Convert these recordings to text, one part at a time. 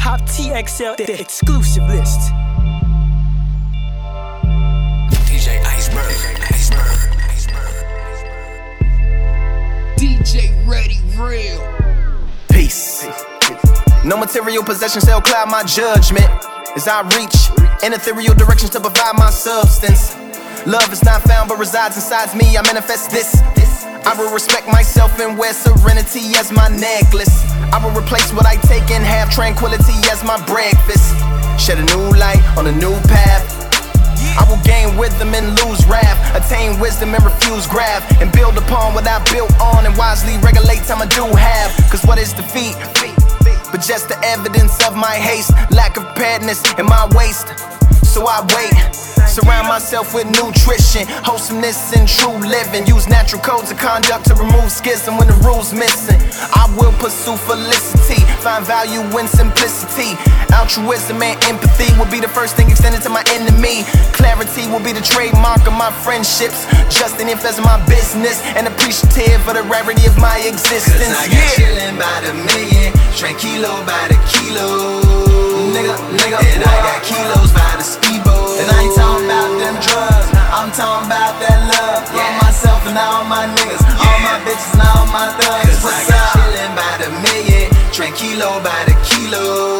hop TXL, the exclusive list. DJ Iceberg. DJ Ready Real. Peace. No material possessions shall cloud my judgment as I reach in ethereal directions to provide my substance. Love is not found but resides inside me. I manifest this. I will respect myself and wear serenity as my necklace. I will replace what I take and have tranquility as my breakfast. Shed a new light on a new path. I will gain wisdom and lose wrath. Attain wisdom and refuse graft. And build upon what I built on. And wisely regulate time I do have. Cause what is defeat? But just the evidence of my haste. Lack of preparedness in my waist. So I wait. Surround myself with nutrition, wholesomeness and true living. Use natural codes of conduct to remove schism when the rules missing. I will pursue felicity, find value in simplicity. Altruism and empathy will be the first thing extended to my enemy. Clarity will be the trademark of my friendships. Just an influence of my business and appreciative of the rarity of my existence. Cause I got chillin' by the million, tranquilo by the kilo. Nigga, and I got kilos by the speedboat. And I ain't talking about them drugs, I'm talking about that love. Love myself and all my niggas, all my bitches and all my thugs. Cause I got chillin' by the million, tranquilo by the kilo.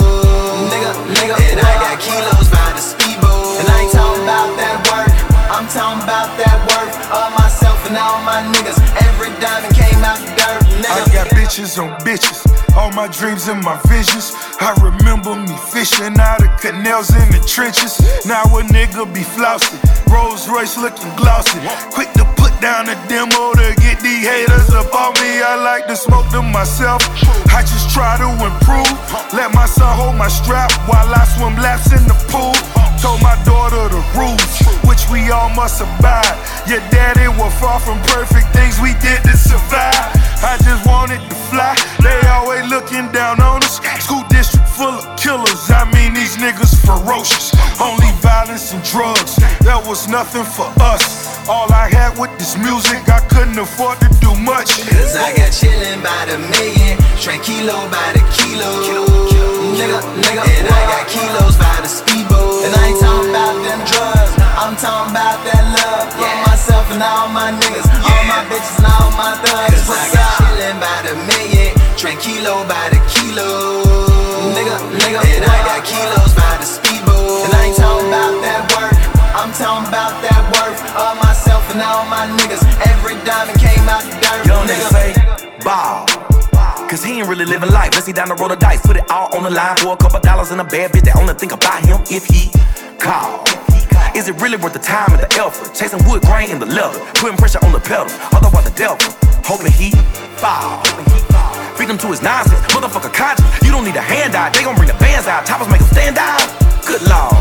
Nigga, and I got kilos by the speedboat. And I ain't talking about that work, I'm talking about that worth. All myself and all my niggas, every diamond came out the dirt. Nigga. I got bitches on bitches, all my dreams and my visions. I remember me fishing out of canals in the trenches. Now a nigga be flousing, Rolls Royce looking glossy. Quick to put down a demo to get these haters up on me. I like to smoke to myself, I just try to improve. Let my son hold my strap while I swim laps in the pool. Told my daughter the rules, which we all must abide. Your daddy was far from perfect, things we did to survive. I just wanted to fly, they always looking down on us. School district full of killers, I mean these niggas ferocious. Only violence and drugs, there was nothing for us. All I had with this music, I couldn't afford to do much. Cause I got chillin' by the million, tranquilo by the kilo. Nigga, and I got kilos by the speedboat. And I ain't talking about them drugs, I'm talking about that love. Love myself and all my niggas, all my bitches and all my thugs. Cause I got chillin' by the million, tranquilo by the kilo. Nigga, and I got kilos by the speedboat. And I ain't talking about that work, I'm talking about that worth. All myself and all my niggas, every diamond came out the dirt. Young nigga say, bow. Cause he ain't really living life. Let's see down the road of dice, put it all on the line for a couple dollars and a bad bitch that only think about him if he call. Is it really worth the time and the effort? Chasing wood grain in the leather, putting pressure on the pedal. Otherwise the devil, hoping he fall. Feed him to his nonsense, motherfucker conscience. You don't need a handout, they gon' bring the bands out. Toppers make him stand out. Good lord.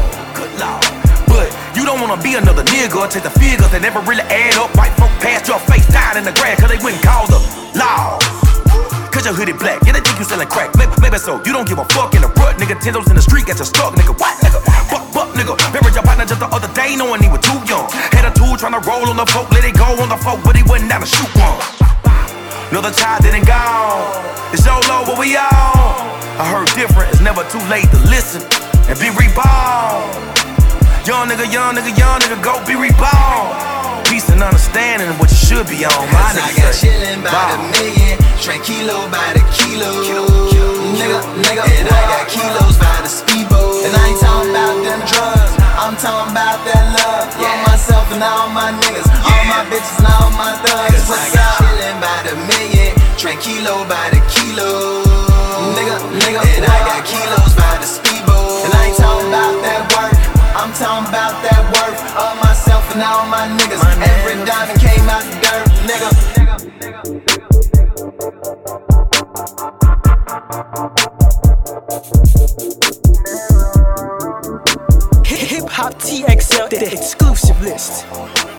But you don't wanna be another nigga, take the figures that never really add up. White folk past your face down in the grass, cause they wouldn't call the law. Cause your hoodie black, yeah, they think you sellin' crack. Maybe so, you don't give a fuck in the rut, nigga. Tendos in the street, got you stuck, nigga. What, nigga? Buck, nigga. Remember your partner just the other day, knowing he was too young. Had a tool tryna roll on the folk, let it go on the folk, but he wasn't down to shoot one. Another child didn't gone. It's your low, what we on? I heard different, it's never too late to listen and be reborn. Young nigga, go be reborn. Peace and understanding what you should be on. My nigga, I got chillin' by the million, tranquilo by the kilo. Nigga, and I got kilos by the speedboat. And I ain't talking about them drugs, I'm talking about that love. Love myself and all my niggas, all my bitches and all my thugs. Cause I got chillin' by the million, tranquilo by the kilo. Nigga, and I got kilos by the speedboat.